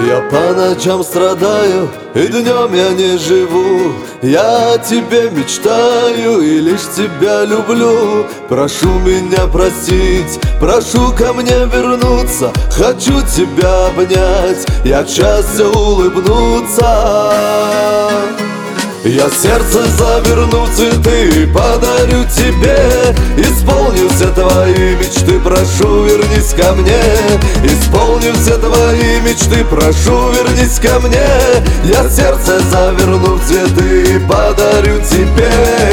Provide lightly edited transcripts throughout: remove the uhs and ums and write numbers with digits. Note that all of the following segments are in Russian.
Я по ночам страдаю, и днем я не живу. Я о тебе мечтаю и лишь тебя люблю. Прошу меня простить, прошу ко мне вернуться. Хочу тебя обнять и от счастья улыбнуться. Я сердце заверну цветы, подарю тебе. Исполню все твои мечты, прошу, вернись ко мне. Исполню все твои мечты, прошу, вернись ко мне. Я сердце заверну в цветы и подарю тебе.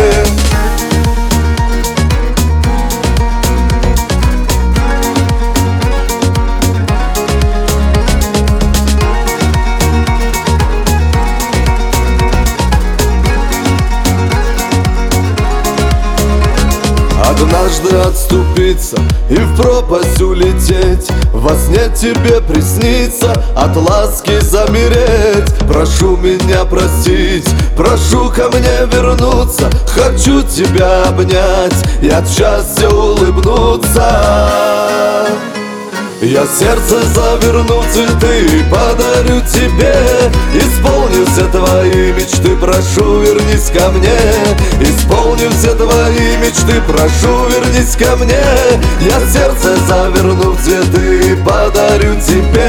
Однажды отступиться и в пропасть улететь, во сне тебе приснится, от ласки замереть. Прошу меня простить, прошу ко мне вернуться. Хочу тебя обнять и от счастья улыбнуться. Я сердце заверну в цветы и подарю тебе. Исполню все твои мечты, прошу, вернись ко мне. Исполню все твои мечты, прошу, вернись ко мне. Я сердце заверну в цветы и подарю тебе.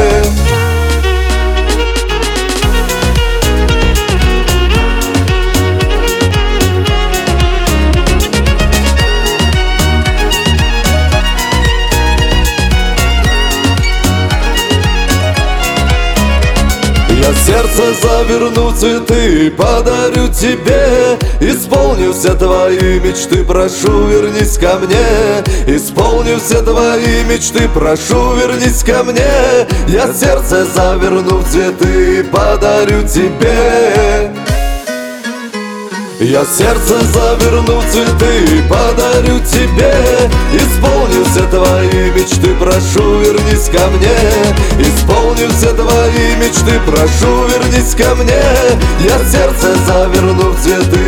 Я сердце заверну в цветы и подарю тебе. Исполню все твои мечты, прошу, вернись ко мне. Исполню все твои мечты, прошу, вернись ко мне. Я сердце заверну в цветы и подарю тебе. Я сердце заверну в цветы и подарю тебе. Исполню все твои мечты, прошу, вернись ко мне. Исполню все твои мечты, прошу, вернись ко мне. Я сердце заверну в цветы